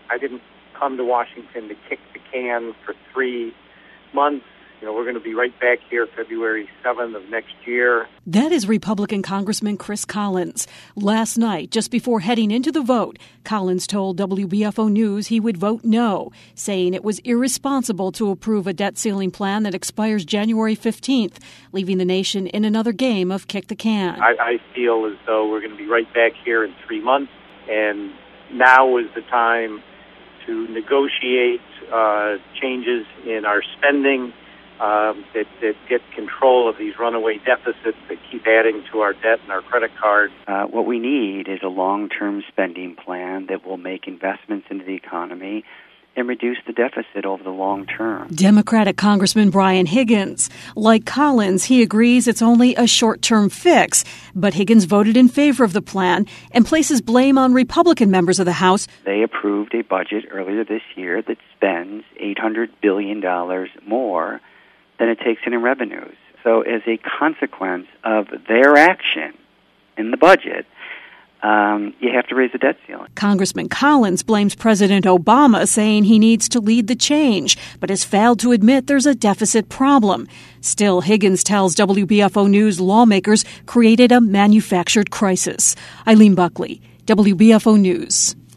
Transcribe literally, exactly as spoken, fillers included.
I didn't come to Washington to kick the can for three months. You know, we're going to be right back here February seventh of next year. That is Republican Congressman Chris Collins. Last night, just before heading into the vote, Collins told W B F O News he would vote no, saying it was irresponsible to approve a debt ceiling plan that expires January fifteenth, leaving the nation in another game of kick the can. I, I feel as though we're going to be right back here in three months, and now is the time to negotiate uh, changes in our spending, Um, that, that get control of these runaway deficits that keep adding to our debt and our credit card. Uh, what we need is a long-term spending plan that will make investments into the economy and reduce the deficit over the long term. Democratic Congressman Brian Higgins. Like Collins, he agrees it's only a short-term fix, but Higgins voted in favor of the plan and places blame on Republican members of the House. They approved a budget earlier this year that spends eight hundred billion dollars more than it takes in in revenues. So as a consequence of their action in the budget, um, you have to raise the debt ceiling. Congressman Collins blames President Obama, saying he needs to lead the change, but has failed to admit there's a deficit problem. Still, Higgins tells W B F O News lawmakers created a manufactured crisis. Eileen Buckley, W B F O News.